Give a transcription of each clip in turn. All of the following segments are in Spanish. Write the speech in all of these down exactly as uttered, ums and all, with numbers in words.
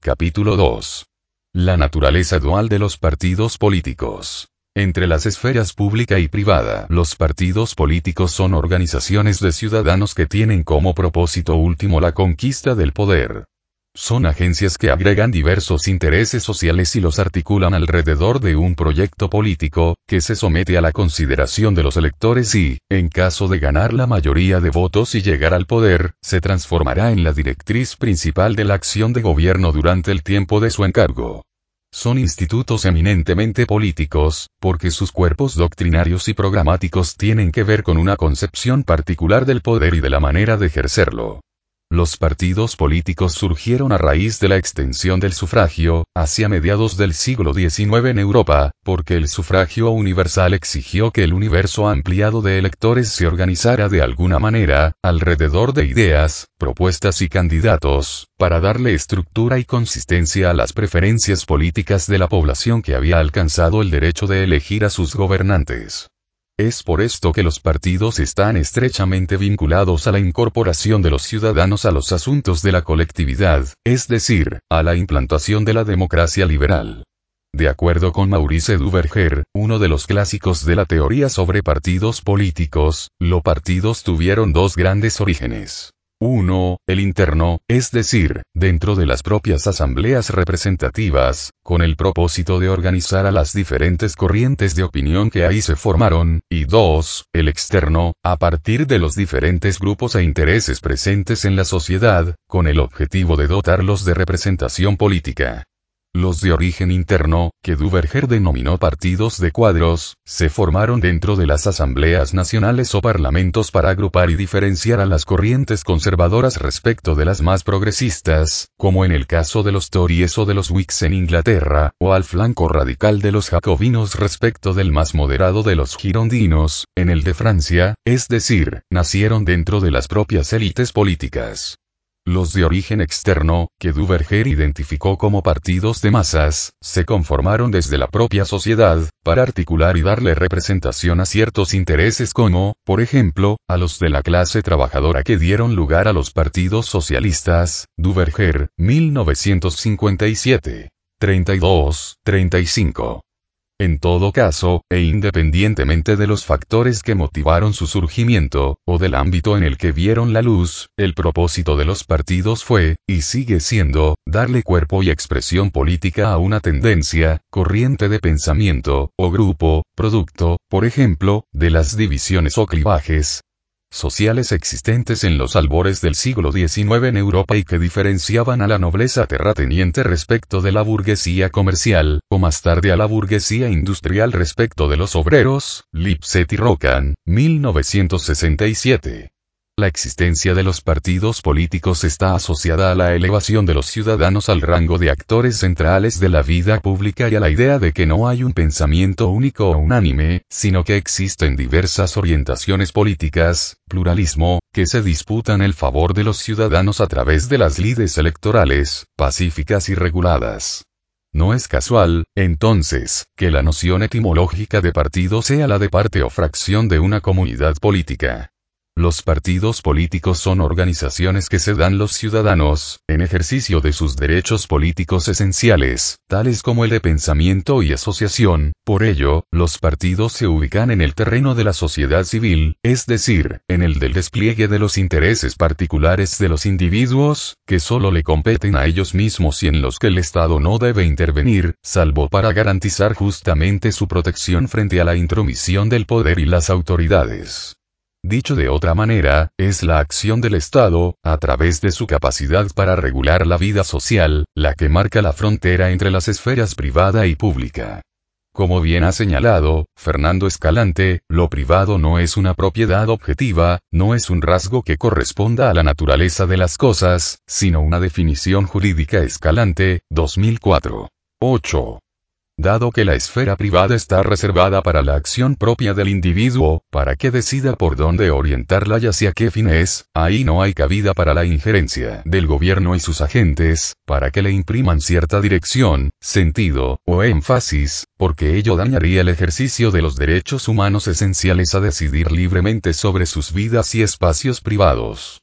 Capítulo dos. La naturaleza dual de los partidos políticos. Entre las esferas pública y privada, los partidos políticos son organizaciones de ciudadanos que tienen como propósito último la conquista del poder. Son agencias que agregan diversos intereses sociales y los articulan alrededor de un proyecto político, que se somete a la consideración de los electores y, en caso de ganar la mayoría de votos y llegar al poder, se transformará en la directriz principal de la acción de gobierno durante el tiempo de su encargo. Son institutos eminentemente políticos, porque sus cuerpos doctrinarios y programáticos tienen que ver con una concepción particular del poder y de la manera de ejercerlo. Los partidos políticos surgieron a raíz de la extensión del sufragio, hacia mediados del siglo diecinueve en Europa, porque el sufragio universal exigió que el universo ampliado de electores se organizara de alguna manera, alrededor de ideas, propuestas y candidatos, para darle estructura y consistencia a las preferencias políticas de la población que había alcanzado el derecho de elegir a sus gobernantes. Es por esto que los partidos están estrechamente vinculados a la incorporación de los ciudadanos a los asuntos de la colectividad, es decir, a la implantación de la democracia liberal. De acuerdo con Maurice Duverger, uno de los clásicos de la teoría sobre partidos políticos, los partidos tuvieron dos grandes orígenes. uno. El interno, es decir, dentro de las propias asambleas representativas, con el propósito de organizar a las diferentes corrientes de opinión que ahí se formaron, y dos. El externo, a partir de los diferentes grupos e intereses presentes en la sociedad, con el objetivo de dotarlos de representación política. Los de origen interno, que Duverger denominó partidos de cuadros, se formaron dentro de las asambleas nacionales o parlamentos para agrupar y diferenciar a las corrientes conservadoras respecto de las más progresistas, como en el caso de los Tories o de los Whigs en Inglaterra, o al flanco radical de los jacobinos respecto del más moderado de los girondinos, en el de Francia, es decir, nacieron dentro de las propias élites políticas. Los de origen externo, que Duverger identificó como partidos de masas, se conformaron desde la propia sociedad, para articular y darle representación a ciertos intereses como, por ejemplo, a los de la clase trabajadora que dieron lugar a los partidos socialistas. Duverger, mil novecientos cincuenta y siete. treinta y dos, treinta y cinco. En todo caso, e independientemente de los factores que motivaron su surgimiento, o del ámbito en el que vieron la luz, el propósito de los partidos fue, y sigue siendo, darle cuerpo y expresión política a una tendencia, corriente de pensamiento, o grupo, producto, por ejemplo, de las divisiones o clivajes sociales existentes en los albores del siglo diecinueve en Europa y que diferenciaban a la nobleza terrateniente respecto de la burguesía comercial, o más tarde a la burguesía industrial respecto de los obreros. Lipset y Rockham, mil novecientos sesenta y siete. La existencia de los partidos políticos está asociada a la elevación de los ciudadanos al rango de actores centrales de la vida pública y a la idea de que no hay un pensamiento único o unánime, sino que existen diversas orientaciones políticas, pluralismo, que se disputan el favor de los ciudadanos a través de las lides electorales, pacíficas y reguladas. No es casual, entonces, que la noción etimológica de partido sea la de parte o fracción de una comunidad política. Los partidos políticos son organizaciones que se dan los ciudadanos, en ejercicio de sus derechos políticos esenciales, tales como el de pensamiento y asociación. Por ello, los partidos se ubican en el terreno de la sociedad civil, es decir, en el del despliegue de los intereses particulares de los individuos, que solo le competen a ellos mismos y en los que el Estado no debe intervenir, salvo para garantizar justamente su protección frente a la intromisión del poder y las autoridades. Dicho de otra manera, es la acción del Estado, a través de su capacidad para regular la vida social, la que marca la frontera entre las esferas privada y pública. Como bien ha señalado Fernando Escalante, lo privado no es una propiedad objetiva, no es un rasgo que corresponda a la naturaleza de las cosas, sino una definición jurídica. Escalante, dos mil cuatro. ocho. Dado que la esfera privada está reservada para la acción propia del individuo, para que decida por dónde orientarla y hacia qué fines, ahí no hay cabida para la injerencia del gobierno y sus agentes, para que le impriman cierta dirección, sentido, o énfasis, porque ello dañaría el ejercicio de los derechos humanos esenciales a decidir libremente sobre sus vidas y espacios privados.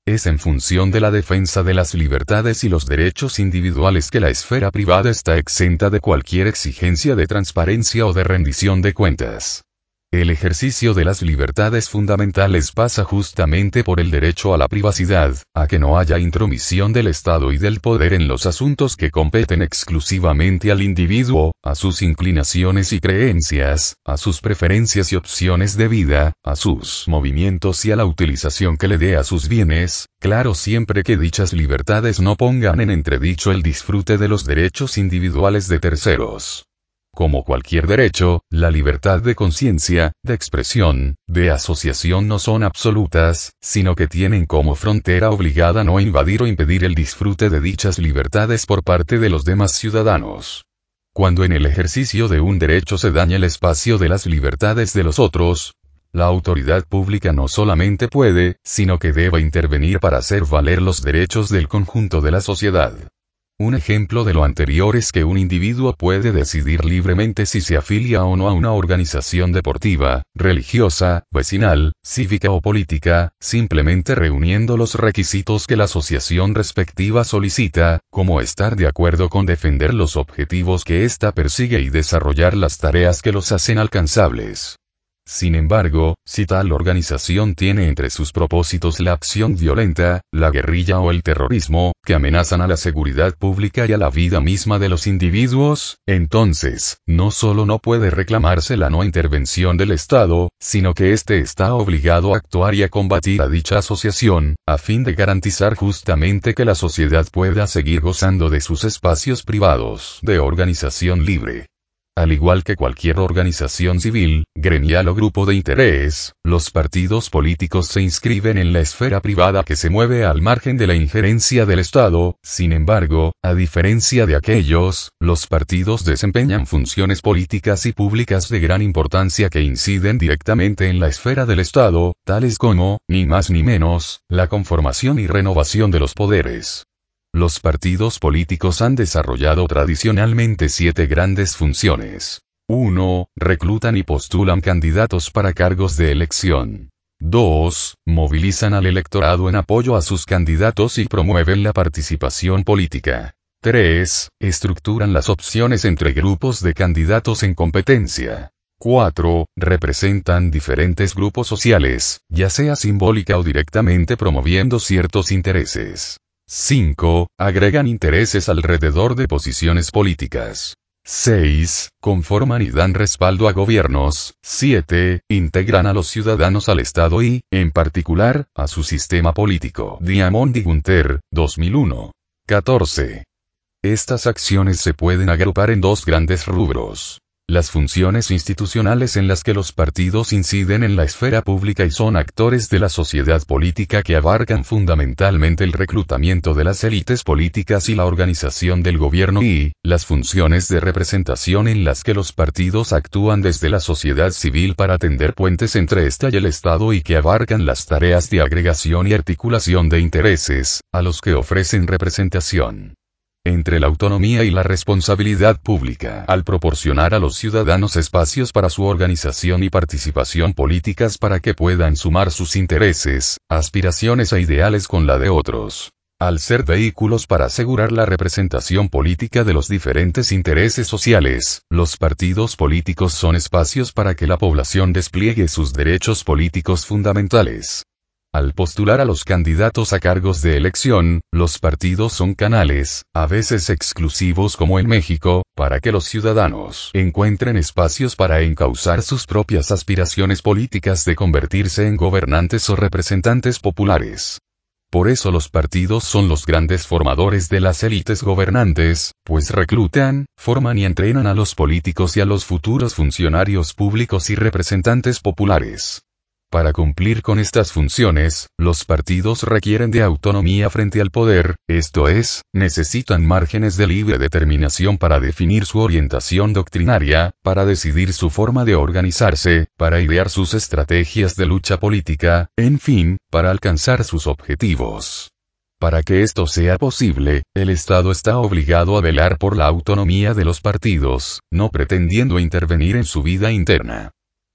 Es en función de la defensa de las libertades y los derechos individuales que la esfera privada está exenta de cualquier exigencia de transparencia o de rendición de cuentas. El ejercicio de las libertades fundamentales pasa justamente por el derecho a la privacidad, a que no haya intromisión del Estado y del poder en los asuntos que competen exclusivamente al individuo, a sus inclinaciones y creencias, a sus preferencias y opciones de vida, a sus movimientos y a la utilización que le dé a sus bienes, claro siempre que dichas libertades no pongan en entredicho el disfrute de los derechos individuales de terceros. Como cualquier derecho, la libertad de conciencia, de expresión, de asociación no son absolutas, sino que tienen como frontera obligada no invadir o impedir el disfrute de dichas libertades por parte de los demás ciudadanos. Cuando en el ejercicio de un derecho se daña el espacio de las libertades de los otros, la autoridad pública no solamente puede, sino que debe intervenir para hacer valer los derechos del conjunto de la sociedad. Un ejemplo de lo anterior es que un individuo puede decidir libremente si se afilia o no a una organización deportiva, religiosa, vecinal, cívica o política, simplemente reuniendo los requisitos que la asociación respectiva solicita, como estar de acuerdo con defender los objetivos que ésta persigue y desarrollar las tareas que los hacen alcanzables. Sin embargo, si tal organización tiene entre sus propósitos la acción violenta, la guerrilla o el terrorismo, que amenazan a la seguridad pública y a la vida misma de los individuos, entonces, no solo no puede reclamarse la no intervención del Estado, sino que éste está obligado a actuar y a combatir a dicha asociación, a fin de garantizar justamente que la sociedad pueda seguir gozando de sus espacios privados de organización libre. Al igual que cualquier organización civil, gremial o grupo de interés, los partidos políticos se inscriben en la esfera privada que se mueve al margen de la injerencia del Estado. Sin embargo, a diferencia de aquellos, los partidos desempeñan funciones políticas y públicas de gran importancia que inciden directamente en la esfera del Estado, tales como, ni más ni menos, la conformación y renovación de los poderes. Los partidos políticos han desarrollado tradicionalmente siete grandes funciones. uno. Reclutan y postulan candidatos para cargos de elección. dos. Movilizan al electorado en apoyo a sus candidatos y promueven la participación política. tres. Estructuran las opciones entre grupos de candidatos en competencia. cuatro. Representan diferentes grupos sociales, ya sea simbólica o directamente promoviendo ciertos intereses. cinco. Agregan intereses alrededor de posiciones políticas. seis. Conforman y dan respaldo a gobiernos. siete. Integran a los ciudadanos al Estado y, en particular, a su sistema político. Diamond y Gunter, dos mil uno. catorce. Estas acciones se pueden agrupar en dos grandes rubros. Las funciones institucionales en las que los partidos inciden en la esfera pública y son actores de la sociedad política que abarcan fundamentalmente el reclutamiento de las élites políticas y la organización del gobierno y, las funciones de representación en las que los partidos actúan desde la sociedad civil para tender puentes entre ésta y el Estado y que abarcan las tareas de agregación y articulación de intereses, a los que ofrecen representación. Entre la autonomía y la responsabilidad pública al proporcionar a los ciudadanos espacios para su organización y participación políticas para que puedan sumar sus intereses, aspiraciones e ideales con la de otros. Al ser vehículos para asegurar la representación política de los diferentes intereses sociales, los partidos políticos son espacios para que la población despliegue sus derechos políticos fundamentales. Al postular a los candidatos a cargos de elección, los partidos son canales, a veces exclusivos como en México, para que los ciudadanos encuentren espacios para encauzar sus propias aspiraciones políticas de convertirse en gobernantes o representantes populares. Por eso los partidos son los grandes formadores de las élites gobernantes, pues reclutan, forman y entrenan a los políticos y a los futuros funcionarios públicos y representantes populares. Para cumplir con estas funciones, los partidos requieren de autonomía frente al poder, esto es, necesitan márgenes de libre determinación para definir su orientación doctrinaria, para decidir su forma de organizarse, para idear sus estrategias de lucha política, en fin, para alcanzar sus objetivos. Para que esto sea posible, el Estado está obligado a velar por la autonomía de los partidos, no pretendiendo intervenir en su vida interna.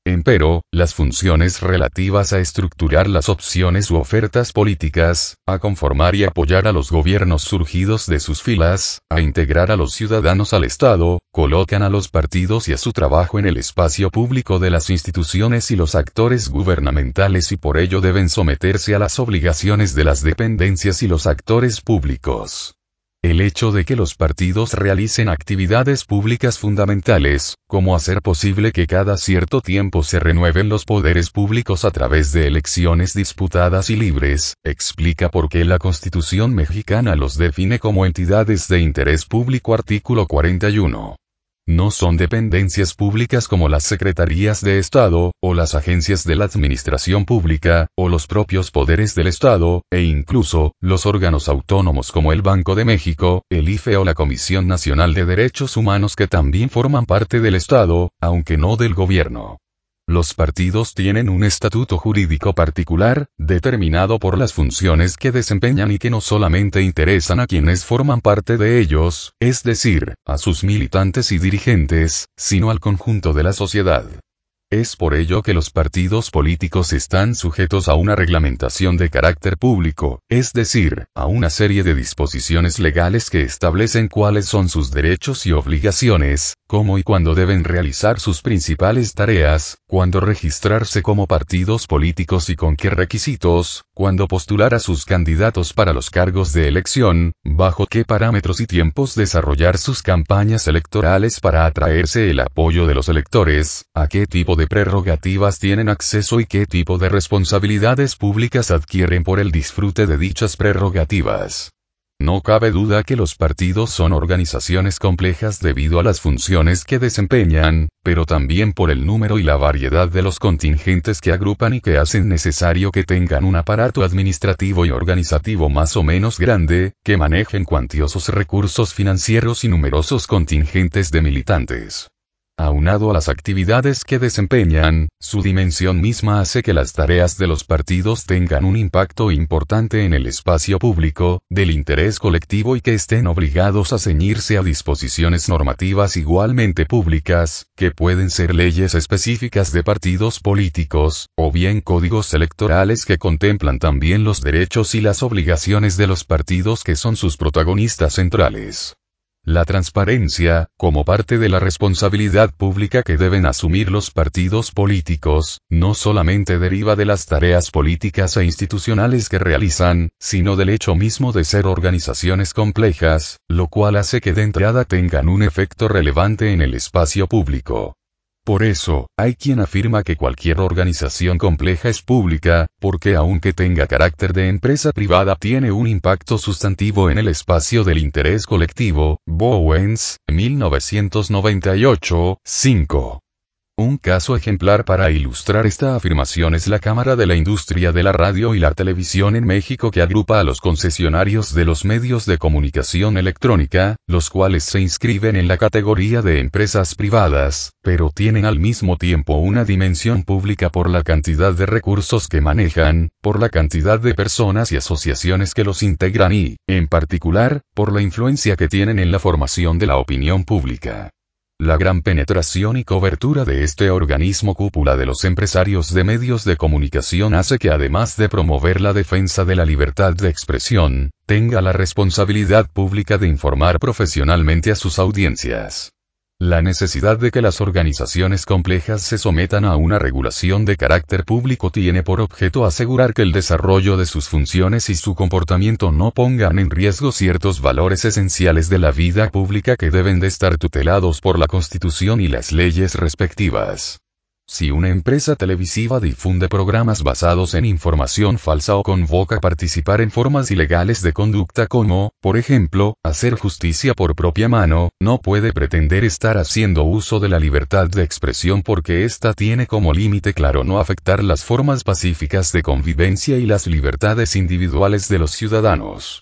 Empero, las funciones relativas a estructurar las opciones u ofertas políticas, a conformar y apoyar a los gobiernos surgidos de sus filas, a integrar a los ciudadanos al Estado, colocan a los partidos y a su trabajo en el espacio público de las instituciones y los actores gubernamentales y por ello deben someterse a las obligaciones de las dependencias y los actores públicos. El hecho de que los partidos realicen actividades públicas fundamentales, como hacer posible que cada cierto tiempo se renueven los poderes públicos a través de elecciones disputadas y libres, explica por qué la Constitución mexicana los define como entidades de interés público. Artículo cuarenta y uno. No son dependencias públicas como las secretarías de Estado, o las agencias de la administración pública, o los propios poderes del Estado, e incluso, los órganos autónomos como el Banco de México, el I F E o la Comisión Nacional de Derechos Humanos que también forman parte del Estado, aunque no del gobierno. Los partidos tienen un estatuto jurídico particular, determinado por las funciones que desempeñan y que no solamente interesan a quienes forman parte de ellos, es decir, a sus militantes y dirigentes, sino al conjunto de la sociedad. Es por ello que los partidos políticos están sujetos a una reglamentación de carácter público, es decir, a una serie de disposiciones legales que establecen cuáles son sus derechos y obligaciones, cómo y cuándo deben realizar sus principales tareas, cuándo registrarse como partidos políticos y con qué requisitos, cuándo postular a sus candidatos para los cargos de elección, bajo qué parámetros y tiempos desarrollar sus campañas electorales para atraerse el apoyo de los electores, a qué tipo de prerrogativas tienen acceso y qué tipo de responsabilidades públicas adquieren por el disfrute de dichas prerrogativas. No cabe duda que los partidos son organizaciones complejas debido a las funciones que desempeñan, pero también por el número y la variedad de los contingentes que agrupan y que hacen necesario que tengan un aparato administrativo y organizativo más o menos grande, que manejen cuantiosos recursos financieros y numerosos contingentes de militantes. Aunado a las actividades que desempeñan, su dimensión misma hace que las tareas de los partidos tengan un impacto importante en el espacio público, del interés colectivo y que estén obligados a ceñirse a disposiciones normativas igualmente públicas, que pueden ser leyes específicas de partidos políticos, o bien códigos electorales que contemplan también los derechos y las obligaciones de los partidos que son sus protagonistas centrales. La transparencia, como parte de la responsabilidad pública que deben asumir los partidos políticos, no solamente deriva de las tareas políticas e institucionales que realizan, sino del hecho mismo de ser organizaciones complejas, lo cual hace que de entrada tengan un efecto relevante en el espacio público. Por eso, hay quien afirma que cualquier organización compleja es pública, porque aunque tenga carácter de empresa privada tiene un impacto sustantivo en el espacio del interés colectivo. Bowens, mil novecientos noventa y ocho, cinco. Un caso ejemplar para ilustrar esta afirmación es la Cámara de la Industria de la Radio y la Televisión en México, que agrupa a los concesionarios de los medios de comunicación electrónica, los cuales se inscriben en la categoría de empresas privadas, pero tienen al mismo tiempo una dimensión pública por la cantidad de recursos que manejan, por la cantidad de personas y asociaciones que los integran y, en particular, por la influencia que tienen en la formación de la opinión pública. La gran penetración y cobertura de este organismo cúpula de los empresarios de medios de comunicación hace que, además de promover la defensa de la libertad de expresión, tenga la responsabilidad pública de informar profesionalmente a sus audiencias. La necesidad de que las organizaciones complejas se sometan a una regulación de carácter público tiene por objeto asegurar que el desarrollo de sus funciones y su comportamiento no pongan en riesgo ciertos valores esenciales de la vida pública que deben de estar tutelados por la Constitución y las leyes respectivas. Si una empresa televisiva difunde programas basados en información falsa o convoca a participar en formas ilegales de conducta como, por ejemplo, hacer justicia por propia mano, no puede pretender estar haciendo uso de la libertad de expresión porque ésta tiene como límite claro no afectar las formas pacíficas de convivencia y las libertades individuales de los ciudadanos.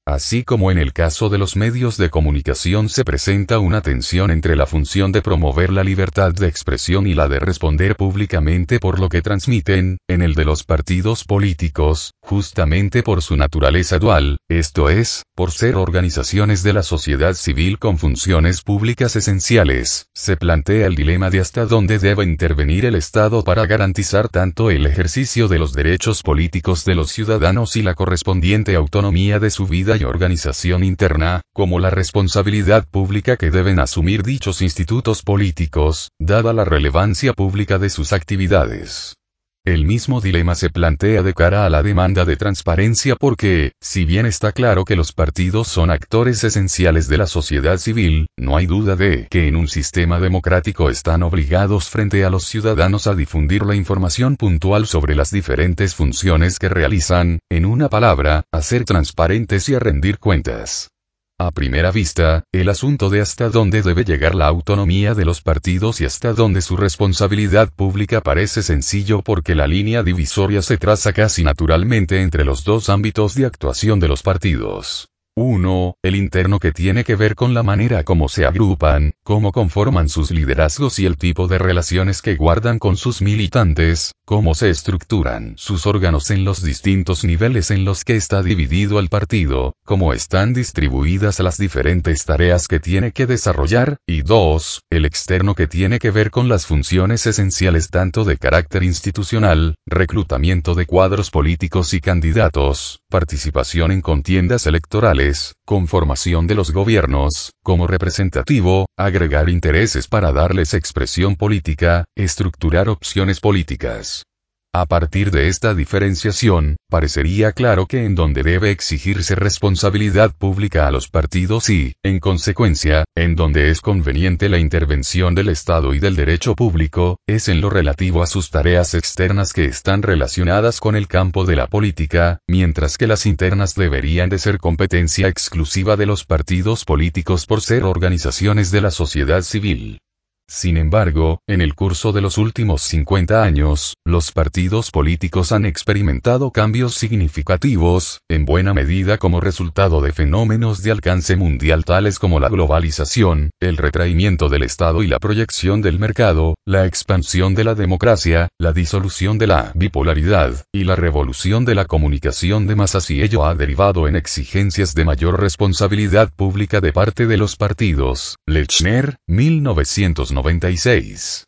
Así como en el caso de los medios de comunicación se presenta una tensión entre la función de promover la libertad de expresión y la de responder públicamente por lo que transmiten, en el de los partidos políticos, justamente por su naturaleza dual, esto es, por ser organizaciones de la sociedad civil con funciones públicas esenciales, se plantea el dilema de hasta dónde debe intervenir el Estado para garantizar tanto el ejercicio de los derechos políticos de los ciudadanos y la correspondiente autonomía de su vida y organización interna, como la responsabilidad pública que deben asumir dichos institutos políticos, dada la relevancia pública de sus actividades. El mismo dilema se plantea de cara a la demanda de transparencia porque, si bien está claro que los partidos son actores esenciales de la sociedad civil, no hay duda de que en un sistema democrático están obligados frente a los ciudadanos a difundir la información puntual sobre las diferentes funciones que realizan, en una palabra, a ser transparentes y a rendir cuentas. A primera vista, el asunto de hasta dónde debe llegar la autonomía de los partidos y hasta dónde su responsabilidad pública parece sencillo porque la línea divisoria se traza casi naturalmente entre los dos ámbitos de actuación de los partidos. uno. El interno que tiene que ver con la manera como se agrupan, cómo conforman sus liderazgos y el tipo de relaciones que guardan con sus militantes, cómo se estructuran sus órganos en los distintos niveles en los que está dividido el partido, cómo están distribuidas las diferentes tareas que tiene que desarrollar, y dos. El externo que tiene que ver con las funciones esenciales tanto de carácter institucional, reclutamiento de cuadros políticos y candidatos, participación en contiendas electorales, conformación de los gobiernos, como representativo, agregar intereses para darles expresión política, estructurar opciones políticas. A partir de esta diferenciación, parecería claro que en donde debe exigirse responsabilidad pública a los partidos y, en consecuencia, en donde es conveniente la intervención del Estado y del derecho público, es en lo relativo a sus tareas externas que están relacionadas con el campo de la política, mientras que las internas deberían de ser competencia exclusiva de los partidos políticos por ser organizaciones de la sociedad civil. Sin embargo, en el curso de los últimos cincuenta años, los partidos políticos han experimentado cambios significativos, en buena medida como resultado de fenómenos de alcance mundial tales como la globalización, el retraimiento del Estado y la proyección del mercado, la expansión de la democracia, la disolución de la bipolaridad, y la revolución de la comunicación de masas, y ello ha derivado en exigencias de mayor responsabilidad pública de parte de los partidos. Lechner, mil novecientos noventa y seis.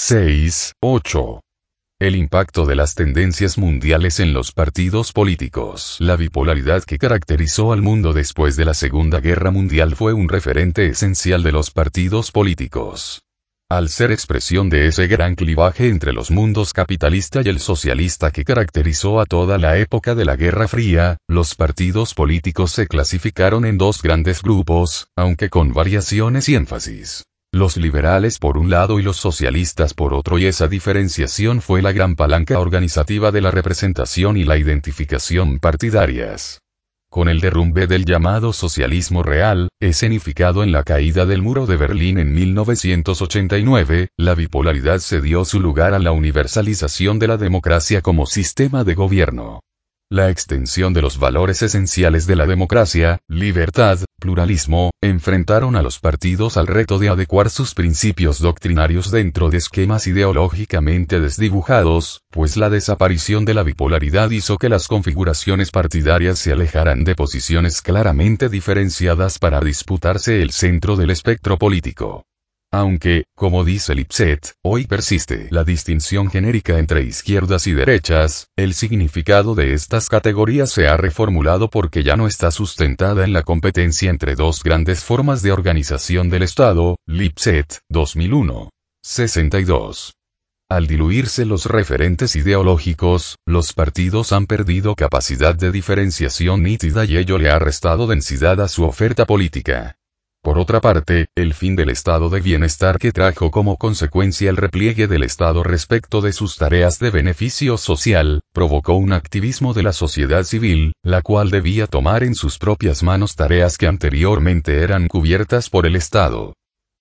seis, ocho. El impacto de las tendencias mundiales en los partidos políticos. La bipolaridad que caracterizó al mundo después de la Segunda Guerra Mundial fue un referente esencial de los partidos políticos. Al ser expresión de ese gran clivaje entre los mundos capitalista y el socialista que caracterizó a toda la época de la Guerra Fría, los partidos políticos se clasificaron en dos grandes grupos, aunque con variaciones y énfasis. Los liberales por un lado y los socialistas por otro, y esa diferenciación fue la gran palanca organizativa de la representación y la identificación partidarias. Con el derrumbe del llamado socialismo real, escenificado en la caída del muro de Berlín en mil novecientos ochenta y nueve, la bipolaridad cedió su lugar a la universalización de la democracia como sistema de gobierno. La extensión de los valores esenciales de la democracia, libertad, pluralismo, enfrentaron a los partidos al reto de adecuar sus principios doctrinarios dentro de esquemas ideológicamente desdibujados, pues la desaparición de la bipolaridad hizo que las configuraciones partidarias se alejaran de posiciones claramente diferenciadas para disputarse el centro del espectro político. Aunque, como dice Lipset, hoy persiste la distinción genérica entre izquierdas y derechas, el significado de estas categorías se ha reformulado porque ya no está sustentada en la competencia entre dos grandes formas de organización del Estado. Lipset, dos mil uno. sesenta y dos. Al diluirse los referentes ideológicos, los partidos han perdido capacidad de diferenciación nítida y ello le ha restado densidad a su oferta política. Por otra parte, el fin del estado de bienestar que trajo como consecuencia el repliegue del Estado respecto de sus tareas de beneficio social, provocó un activismo de la sociedad civil, la cual debía tomar en sus propias manos tareas que anteriormente eran cubiertas por el Estado.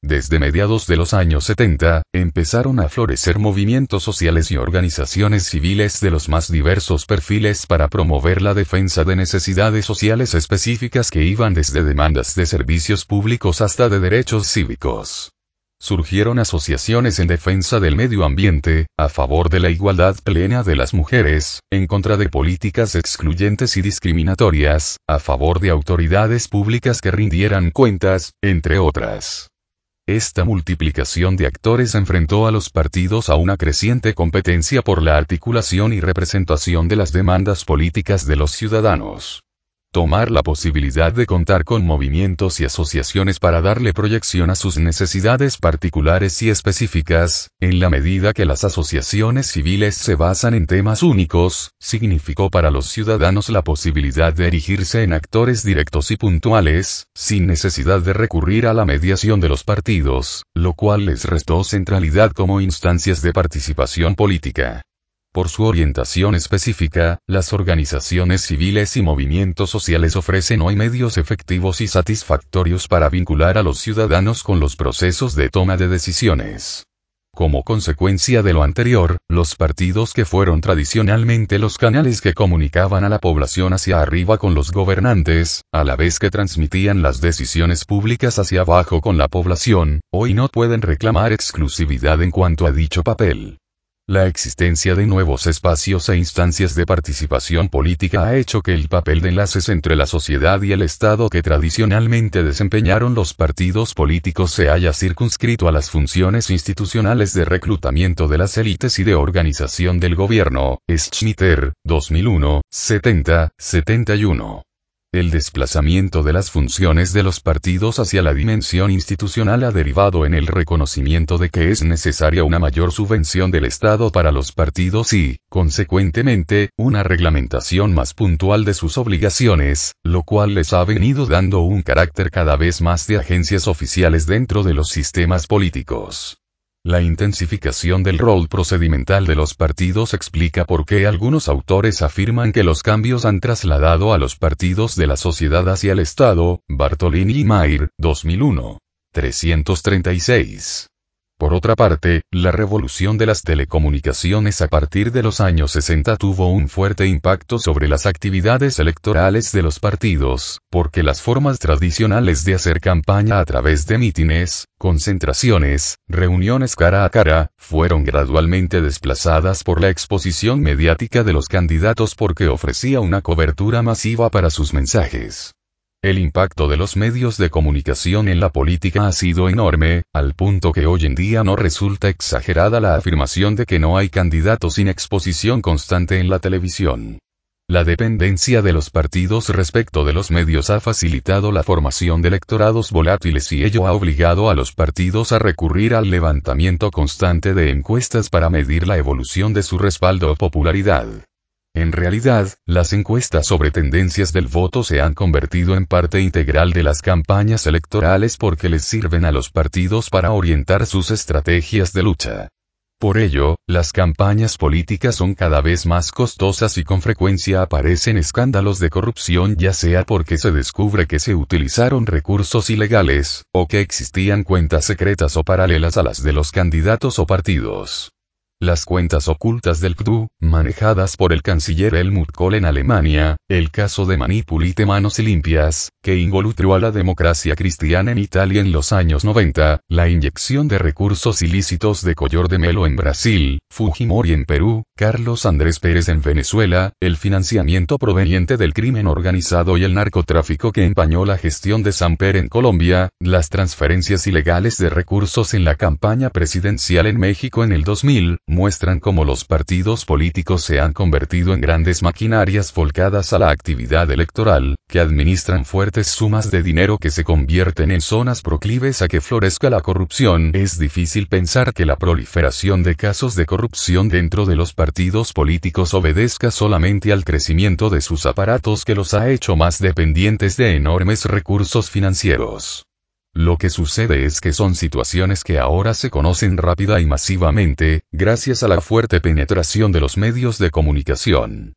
Desde mediados de los años setenta, empezaron a florecer movimientos sociales y organizaciones civiles de los más diversos perfiles para promover la defensa de necesidades sociales específicas que iban desde demandas de servicios públicos hasta de derechos cívicos. Surgieron asociaciones en defensa del medio ambiente, a favor de la igualdad plena de las mujeres, en contra de políticas excluyentes y discriminatorias, a favor de autoridades públicas que rindieran cuentas, entre otras. Esta multiplicación de actores enfrentó a los partidos a una creciente competencia por la articulación y representación de las demandas políticas de los ciudadanos. Tomar la posibilidad de contar con movimientos y asociaciones para darle proyección a sus necesidades particulares y específicas, en la medida que las asociaciones civiles se basan en temas únicos, significó para los ciudadanos la posibilidad de erigirse en actores directos y puntuales, sin necesidad de recurrir a la mediación de los partidos, lo cual les restó centralidad como instancias de participación política. Por su orientación específica, las organizaciones civiles y movimientos sociales ofrecen hoy medios efectivos y satisfactorios para vincular a los ciudadanos con los procesos de toma de decisiones. Como consecuencia de lo anterior, los partidos que fueron tradicionalmente los canales que comunicaban a la población hacia arriba con los gobernantes, a la vez que transmitían las decisiones públicas hacia abajo con la población, hoy no pueden reclamar exclusividad en cuanto a dicho papel. La existencia de nuevos espacios e instancias de participación política ha hecho que el papel de enlaces entre la sociedad y el Estado que tradicionalmente desempeñaron los partidos políticos se haya circunscrito a las funciones institucionales de reclutamiento de las élites y de organización del gobierno. Schmitter, dos mil uno, setenta, setenta y uno. El desplazamiento de las funciones de los partidos hacia la dimensión institucional ha derivado en el reconocimiento de que es necesaria una mayor subvención del Estado para los partidos y, consecuentemente, una reglamentación más puntual de sus obligaciones, lo cual les ha venido dando un carácter cada vez más de agencias oficiales dentro de los sistemas políticos. La intensificación del rol procedimental de los partidos explica por qué algunos autores afirman que los cambios han trasladado a los partidos de la sociedad hacia el Estado. Bartolini y Mair, dos mil uno. trescientos treinta y seis. Por otra parte, la revolución de las telecomunicaciones a partir de los años sesenta tuvo un fuerte impacto sobre las actividades electorales de los partidos, porque las formas tradicionales de hacer campaña a través de mítines, concentraciones, reuniones cara a cara, fueron gradualmente desplazadas por la exposición mediática de los candidatos porque ofrecía una cobertura masiva para sus mensajes. El impacto de los medios de comunicación en la política ha sido enorme, al punto que hoy en día no resulta exagerada la afirmación de que no hay candidatos sin exposición constante en la televisión. La dependencia de los partidos respecto de los medios ha facilitado la formación de electorados volátiles y ello ha obligado a los partidos a recurrir al levantamiento constante de encuestas para medir la evolución de su respaldo o popularidad. En realidad, las encuestas sobre tendencias del voto se han convertido en parte integral de las campañas electorales porque les sirven a los partidos para orientar sus estrategias de lucha. Por ello, las campañas políticas son cada vez más costosas y con frecuencia aparecen escándalos de corrupción, ya sea porque se descubre que se utilizaron recursos ilegales, o que existían cuentas secretas o paralelas a las de los candidatos o partidos. Las cuentas ocultas del C D U, manejadas por el canciller Helmut Kohl en Alemania, el caso de Manipulite Manos Limpias, que involucró a la democracia cristiana en Italia en los años noventa, la inyección de recursos ilícitos de Collor de Melo en Brasil, Fujimori en Perú, Carlos Andrés Pérez en Venezuela, el financiamiento proveniente del crimen organizado y el narcotráfico que empañó la gestión de Samper en Colombia, las transferencias ilegales de recursos en la campaña presidencial en México en el dos mil, muestran cómo los partidos políticos se han convertido en grandes maquinarias volcadas a la actividad electoral, que administran fuertes sumas de dinero que se convierten en zonas proclives a que florezca la corrupción. Es difícil pensar que la proliferación de casos de corrupción dentro de los partidos políticos obedezca solamente al crecimiento de sus aparatos que los ha hecho más dependientes de enormes recursos financieros. Lo que sucede es que son situaciones que ahora se conocen rápida y masivamente, gracias a la fuerte penetración de los medios de comunicación.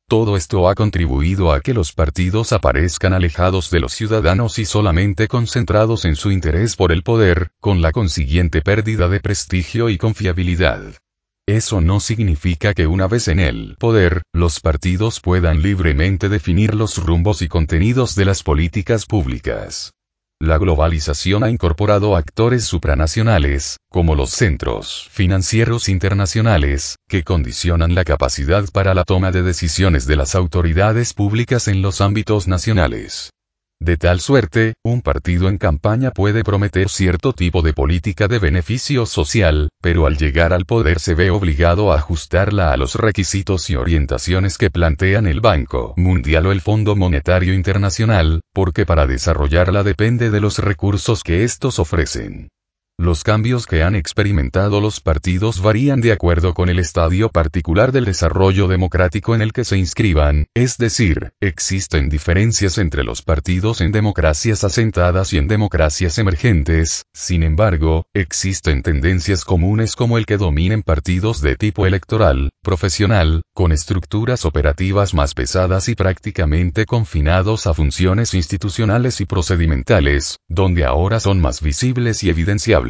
Todo esto ha contribuido a que los partidos aparezcan alejados de los ciudadanos y solamente concentrados en su interés por el poder, con la consiguiente pérdida de prestigio y confiabilidad. Eso no significa que una vez en el poder, los partidos puedan libremente definir los rumbos y contenidos de las políticas públicas. La globalización ha incorporado actores supranacionales, como los centros financieros internacionales, que condicionan la capacidad para la toma de decisiones de las autoridades públicas en los ámbitos nacionales. De tal suerte, un partido en campaña puede prometer cierto tipo de política de beneficio social, pero al llegar al poder se ve obligado a ajustarla a los requisitos y orientaciones que plantean el Banco Mundial o el Fondo Monetario Internacional, porque para desarrollarla depende de los recursos que estos ofrecen. Los cambios que han experimentado los partidos varían de acuerdo con el estadio particular del desarrollo democrático en el que se inscriban, es decir, existen diferencias entre los partidos en democracias asentadas y en democracias emergentes. Sin embargo, existen tendencias comunes como el que dominen partidos de tipo electoral, profesional, con estructuras operativas más pesadas y prácticamente confinados a funciones institucionales y procedimentales, donde ahora son más visibles y evidenciables.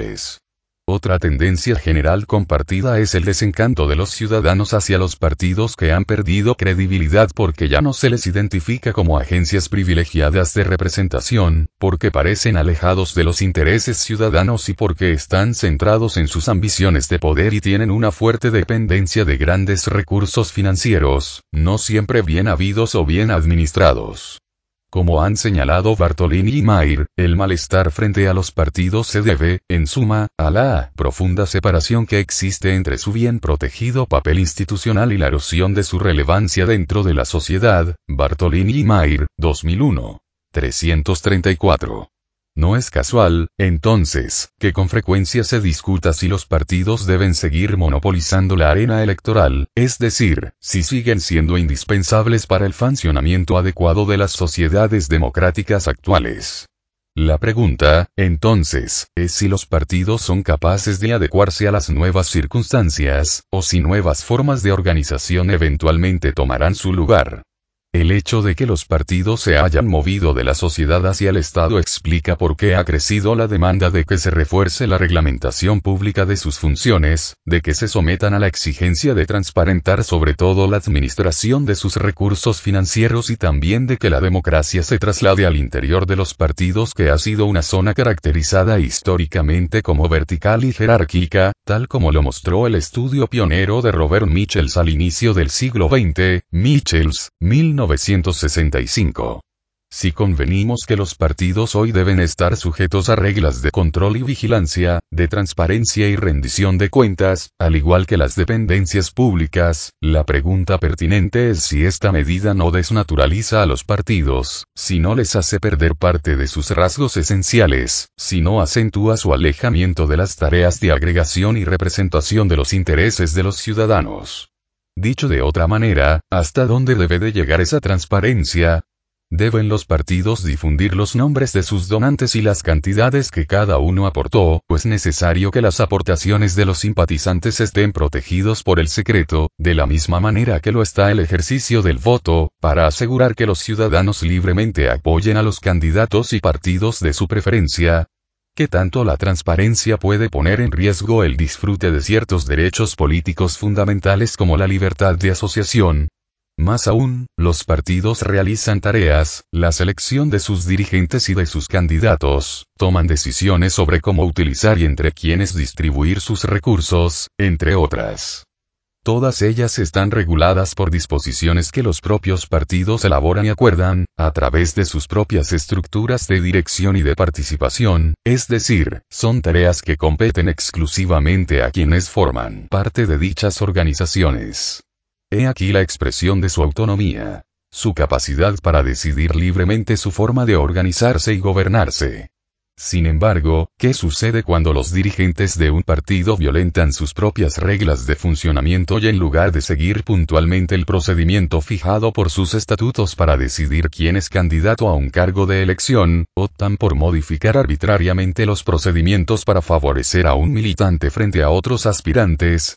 Otra tendencia general compartida es el desencanto de los ciudadanos hacia los partidos que han perdido credibilidad porque ya no se les identifica como agencias privilegiadas de representación, porque parecen alejados de los intereses ciudadanos y porque están centrados en sus ambiciones de poder y tienen una fuerte dependencia de grandes recursos financieros, no siempre bien habidos o bien administrados. Como han señalado Bartolini y Mair, el malestar frente a los partidos se debe, en suma, a la profunda separación que existe entre su bien protegido papel institucional y la erosión de su relevancia dentro de la sociedad. Bartolini y Mair, dos mil uno. trescientos treinta y cuatro. No es casual, entonces, que con frecuencia se discuta si los partidos deben seguir monopolizando la arena electoral, es decir, si siguen siendo indispensables para el funcionamiento adecuado de las sociedades democráticas actuales. La pregunta, entonces, es si los partidos son capaces de adecuarse a las nuevas circunstancias, o si nuevas formas de organización eventualmente tomarán su lugar. El hecho de que los partidos se hayan movido de la sociedad hacia el Estado explica por qué ha crecido la demanda de que se refuerce la reglamentación pública de sus funciones, de que se sometan a la exigencia de transparentar sobre todo la administración de sus recursos financieros y también de que la democracia se traslade al interior de los partidos, que ha sido una zona caracterizada históricamente como vertical y jerárquica, tal como lo mostró el estudio pionero de Robert Michels al inicio del siglo veinte, Michels, mil novecientos sesenta y cinco. Si convenimos que los partidos hoy deben estar sujetos a reglas de control y vigilancia, de transparencia y rendición de cuentas, al igual que las dependencias públicas, la pregunta pertinente es si esta medida no desnaturaliza a los partidos, si no les hace perder parte de sus rasgos esenciales, si no acentúa su alejamiento de las tareas de agregación y representación de los intereses de los ciudadanos. Dicho de otra manera, ¿hasta dónde debe de llegar esa transparencia? ¿Deben los partidos difundir los nombres de sus donantes y las cantidades que cada uno aportó, o es necesario que las aportaciones de los simpatizantes estén protegidos por el secreto, de la misma manera que lo está el ejercicio del voto, para asegurar que los ciudadanos libremente apoyen a los candidatos y partidos de su preferencia? ¿Qué tanto la transparencia puede poner en riesgo el disfrute de ciertos derechos políticos fundamentales como la libertad de asociación? Más aún, los partidos realizan tareas, la selección de sus dirigentes y de sus candidatos, toman decisiones sobre cómo utilizar y entre quiénes distribuir sus recursos, entre otras. Todas ellas están reguladas por disposiciones que los propios partidos elaboran y acuerdan, a través de sus propias estructuras de dirección y de participación, es decir, son tareas que competen exclusivamente a quienes forman parte de dichas organizaciones. He aquí la expresión de su autonomía, su capacidad para decidir libremente su forma de organizarse y gobernarse. Sin embargo, ¿qué sucede cuando los dirigentes de un partido violentan sus propias reglas de funcionamiento y en lugar de seguir puntualmente el procedimiento fijado por sus estatutos para decidir quién es candidato a un cargo de elección, optan por modificar arbitrariamente los procedimientos para favorecer a un militante frente a otros aspirantes?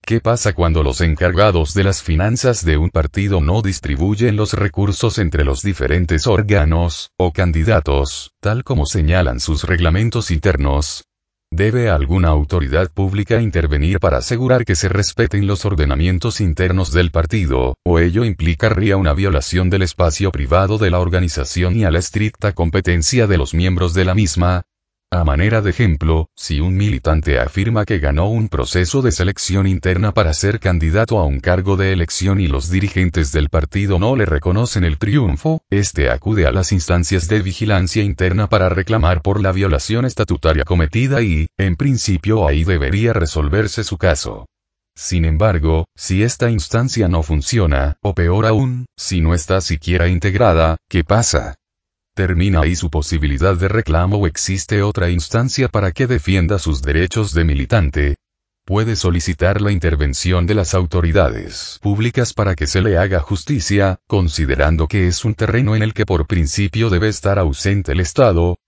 ¿Qué pasa cuando los encargados de las finanzas de un partido no distribuyen los recursos entre los diferentes órganos, o candidatos, tal como señalan sus reglamentos internos? ¿Debe alguna autoridad pública intervenir para asegurar que se respeten los ordenamientos internos del partido, o ello implicaría una violación del espacio privado de la organización y a la estricta competencia de los miembros de la misma? A manera de ejemplo, si un militante afirma que ganó un proceso de selección interna para ser candidato a un cargo de elección y los dirigentes del partido no le reconocen el triunfo, este acude a las instancias de vigilancia interna para reclamar por la violación estatutaria cometida y, en principio ahí debería resolverse su caso. Sin embargo, si esta instancia no funciona, o peor aún, si no está siquiera integrada, ¿qué pasa? ¿Termina ahí su posibilidad de reclamo o existe otra instancia para que defienda sus derechos de militante? Puede solicitar la intervención de las autoridades públicas para que se le haga justicia, considerando que es un terreno en el que por principio debe estar ausente el Estado,